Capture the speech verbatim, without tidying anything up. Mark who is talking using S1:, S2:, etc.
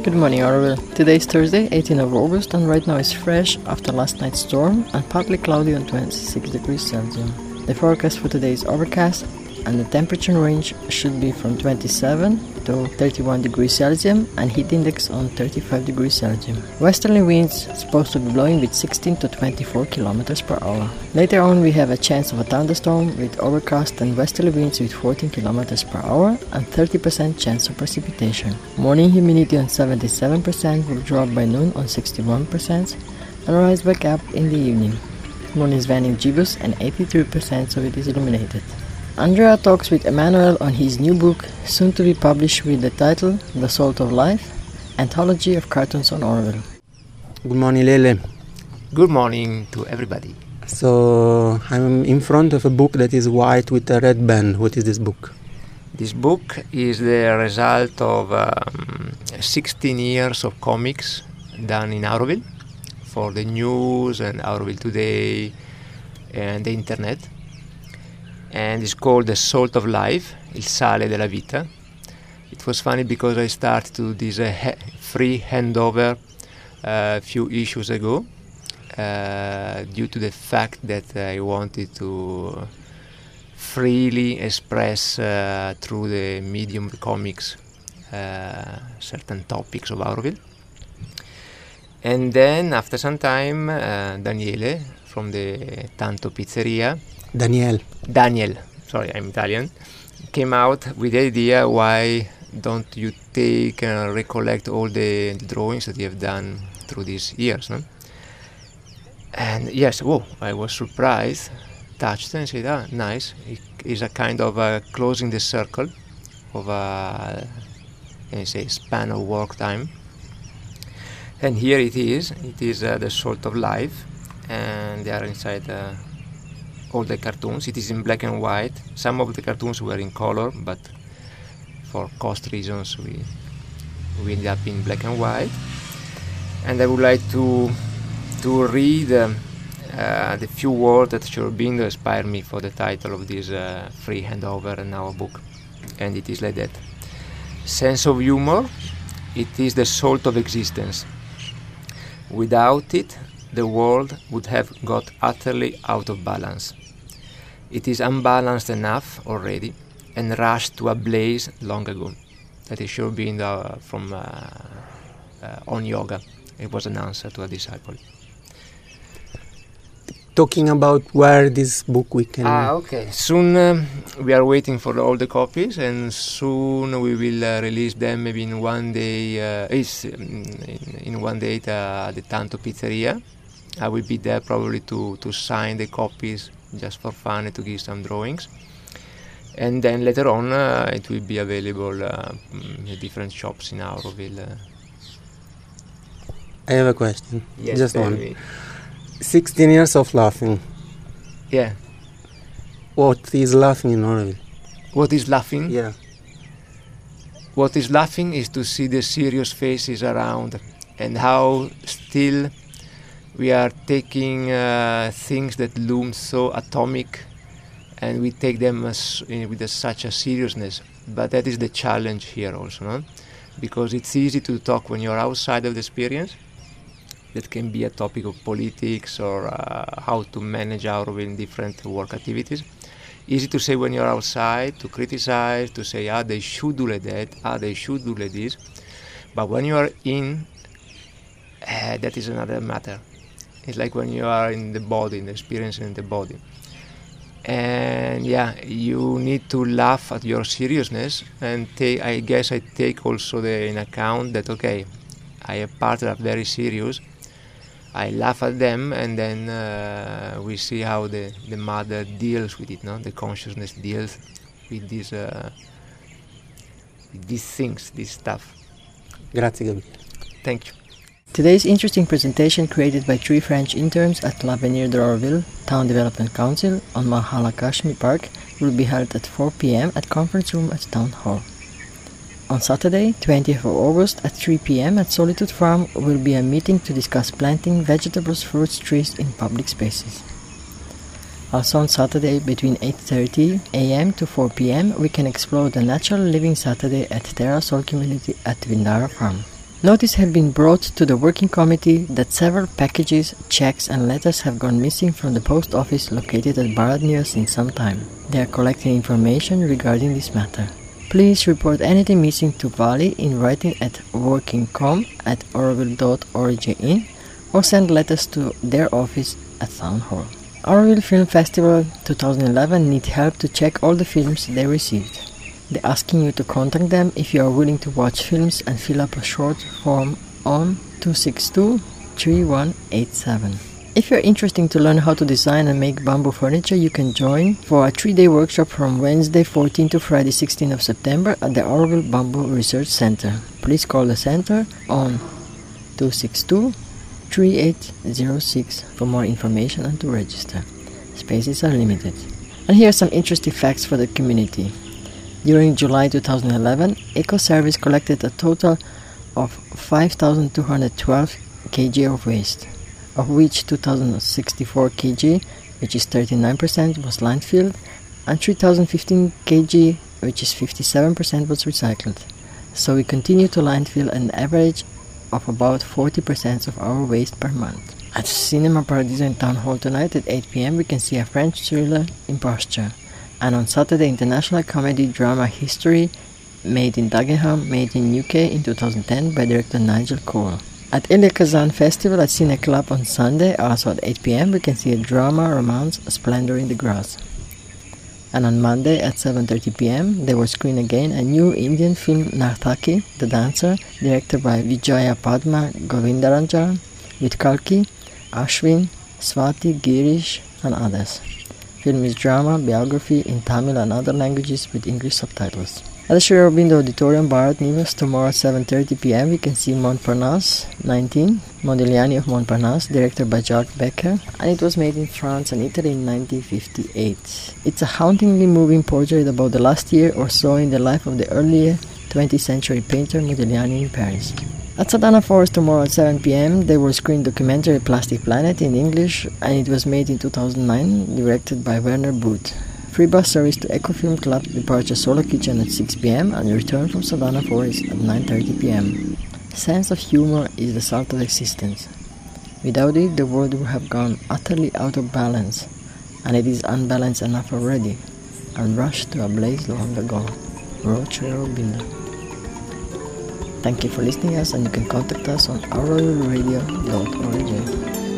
S1: Good morning, Orville. Today is Thursday, eighteenth of August, and right now it's fresh after last night's storm and partly cloudy on twenty-six degrees Celsius. The forecast for today is overcast, and the temperature range should be from twenty-seven to thirty-one degrees Celsius and heat index on thirty-five degrees Celsius. Westerly winds supposed to be blowing with sixteen to twenty-four kilometers per hour. Later on we have a chance of a thunderstorm with overcast and westerly winds with fourteen kilometers per hour and thirty percent chance of precipitation. Morning humidity on seventy-seven percent will drop by noon on sixty-one percent and rise back up in the evening. Moon is vanning gibbous and eighty-three percent so it is illuminated. Andrea talks with Emmanuel on his new book, soon to be published with the title The Salt of Life, Anthology of Cartoons on Orville.
S2: Good morning, Lele.
S3: Good morning to everybody.
S2: So, I'm in front of a book that is white with a red band. What is this book?
S3: This book is the result of um, sixteen years of comics done in Auroville for the news and Auroville Today and the internet. And it's called The Salt of Life, Il Sale della Vita. It was funny because I started to do this uh, he- free handover a uh, few issues ago uh, due to the fact that I wanted to freely express uh, through the medium of comics uh, certain topics of Auroville. And then after some time, uh, Daniele from the Tanto Pizzeria
S2: Daniel.
S3: Daniel, sorry, I'm Italian, came out with the idea, why don't you take and recollect all the, the drawings that you have done through these years, no? And yes, whoa, I was surprised, touched, and said, ah, nice. It is a kind of uh, closing the circle of a, can you say, span of work time. And here it is, it is uh, The Salt of Life, and they are inside uh, all the cartoons. It is in black and white. Some of the cartoons were in color, but for cost reasons we we ended up in black and white. And I would like to to read um, uh, the few words that Sciurbindo inspired me for the title of this uh, free handover in our book. And it is like that. Sense of humor, it is the salt of existence. Without it, the world would have got utterly out of balance. It is unbalanced enough already and rushed to a blaze long ago. That is Sciurbindo from uh, uh, On Yoga. It was an answer to a disciple.
S2: Talking about where this book we can...
S3: Ah, okay. Soon um, we are waiting for all the copies, and soon we will uh, release them maybe in one day, uh, is in, in one day at uh, the Tanto Pizzeria. I will be there probably to, to sign the copies just for fun and to give some drawings. And then later on uh, it will be available uh, in different shops in Auroville. Uh.
S2: I have a question.
S3: Yes,
S2: just one.
S3: me.
S2: sixteen years of laughing.
S3: Yeah.
S2: What is laughing in Auroville?
S3: What is laughing?
S2: Yeah.
S3: What is laughing is to see the serious faces around and how still we are taking uh, things that loom so atomic, and we take them as, uh, with a, such a seriousness. But that is the challenge here also, no? Because it's easy to talk when you're outside of the experience. That can be a topic of politics or uh, how to manage Auroville in different work activities. Easy to say when you're outside, to criticize, to say, ah, they should do like that, ah, they should do like this. But when you are in, uh, that is another matter. It's like when you are in the body, in the experience in the body. And yeah, you need to laugh at your seriousness, and take, I guess I take also the, in account that, okay, I have parts that are very serious. I laugh at them, and then uh, we see how the, the mother deals with it, no? The consciousness deals with these, uh, with these things, this stuff.
S2: Grazie, Gabriele.
S3: Thank you.
S1: Today's interesting presentation, created by three French interns at L'Avenir d'Auroville Town Development Council on Mahala Kashmi Park, will be held at four p.m. at conference room at Town Hall. On Saturday, twentieth of August at three p.m. at Solitude Farm will be a meeting to discuss planting vegetables, fruits, trees in public spaces. Also on Saturday between eight thirty a.m. to four p.m. we can explore the Natural Living Saturday at Terra Sol Community at Vindara Farm. Notice have been brought to the working committee that several packages, checks and letters have gone missing from the post office located at Baradnija since some time. They are collecting information regarding this matter. Please report anything missing to Vali in writing at workingcom at auroville dot org in or send letters to their office at Town Hall. Auroville Film Festival twenty eleven need help to check all the films they received. They're asking you to contact them if you are willing to watch films and fill up a short form on two six two, three one eight seven. If you're interested to learn how to design and make bamboo furniture, you can join for a three-day workshop from Wednesday fourteenth to Friday sixteenth of September at the Auroville Bamboo Research Center. Please call the center on two six two, three eight zero six for more information and to register. Spaces are limited. And here are some interesting facts for the community. During July twenty eleven, Ecoservice collected a total of five thousand two hundred twelve kilograms of waste, of which two thousand sixty-four kilograms, which is thirty-nine percent, was landfilled, and three thousand fifteen kilograms, which is fifty-seven percent, was recycled. So we continue to landfill an average of about forty percent of our waste per month. At Cinema Paradiso in Town Hall tonight at eight p.m. we can see a French thriller, Imposture. And on Saturday, international comedy drama History, made in Dagenham, made in U K in two thousand ten by director Nigel Cole. At Elia Kazan Festival at Cine Club on Sunday, also at eight p.m, we can see a drama romance, Splendor in the Grass. And on Monday at seven thirty p.m, they will screen again a new Indian film, Nartaki, The Dancer, directed by Vijaya Padma Govindaranjan, with Kalki, Ashwin, Swati, Girish, and others. Film is drama, biography in Tamil and other languages with English subtitles. At the Sri Aurobindo Auditorium, Baradnija, tomorrow at seven thirty p.m, we can see Montparnasse nineteen, Modigliani of Montparnasse, directed by Jacques Becker, and it was made in France and Italy in nineteen fifty-eight. It's a hauntingly moving portrait about the last year or so in the life of the early twentieth century painter Modigliani in Paris. At Sadhana Forest tomorrow at seven p.m, they will screen documentary Plastic Planet in English, and it was made in two thousand nine, directed by Werner Booth. Free bus service to Ecofilm Club, departure Solar Kitchen at six p.m, and return from Sadhana Forest at nine thirty p.m. Sense of humor is the salt of existence. Without it, the world would have gone utterly out of balance, and it is unbalanced enough already, and rushed to a blaze long ago. Wrote Sri Aurobindo. Thank you for listening to us, and you can contact us on auroville radio dot org.